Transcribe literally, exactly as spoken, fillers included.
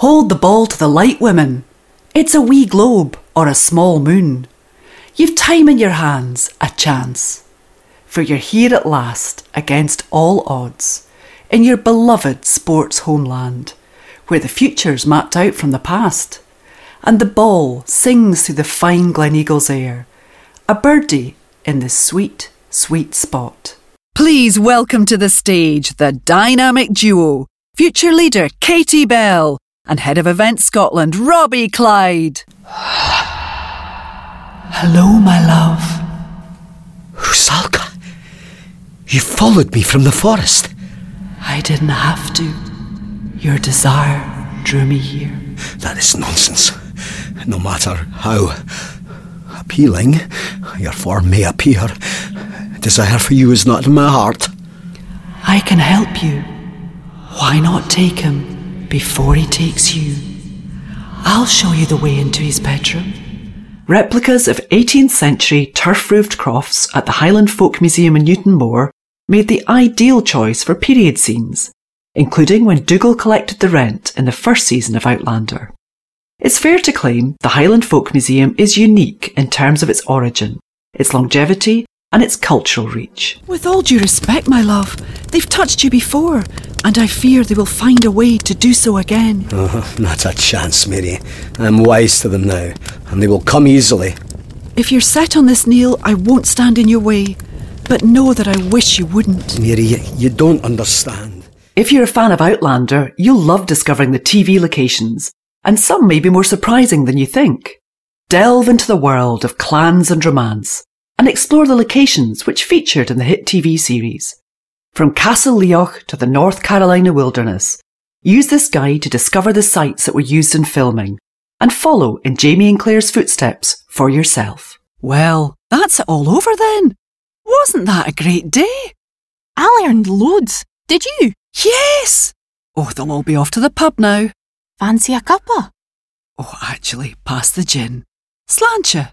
Hold the ball to the light, women. It's a wee globe or a small moon. You've time in your hands, a chance. For you're here at last, against all odds, in your beloved sports homeland, where the future's mapped out from the past, and the ball sings through the fine Gleneagles air, a birdie in this sweet, sweet spot. Please welcome to the stage the dynamic duo, future leader Katie Bell and head of Events Scotland Robbie Clyde. Hello, my love. Rusalka, you followed me from the forest. I didn't have to. Your desire drew me here. That is nonsense. No matter how appealing your form may appear, desire for you is not in my heart. I can help you. Why not take him before he takes you? I'll show you the way into his bedroom. Replicas of eighteenth century turf-roofed crofts at the Highland Folk Museum in Newtonmore made the ideal choice for period scenes, including when Dougal collected the rent in the first season of Outlander. It's fair to claim the Highland Folk Museum is unique in terms of its origin, its longevity and its cultural reach. With all due respect, my love, they've touched you before, and I fear they will find a way to do so again. Oh, not a chance, Mary. I'm wise to them now, and they will come easily. If you're set on this, Neil, I won't stand in your way, but know that I wish you wouldn't. Mary, you, you don't understand. If you're a fan of Outlander, you'll love discovering the T V locations, and some may be more surprising than you think. Delve into the world of clans and romance, and explore the locations which featured in the hit T V series. From Castle Leoch to the North Carolina wilderness, use this guide to discover the sites that were used in filming, and follow in Jamie and Claire's footsteps for yourself. Well, that's it all over then. Wasn't that a great day? I learned loads. Did you? Yes! Oh, they'll all be off to the pub now. Fancy a cuppa? Oh, actually, pass the gin. Sláinte.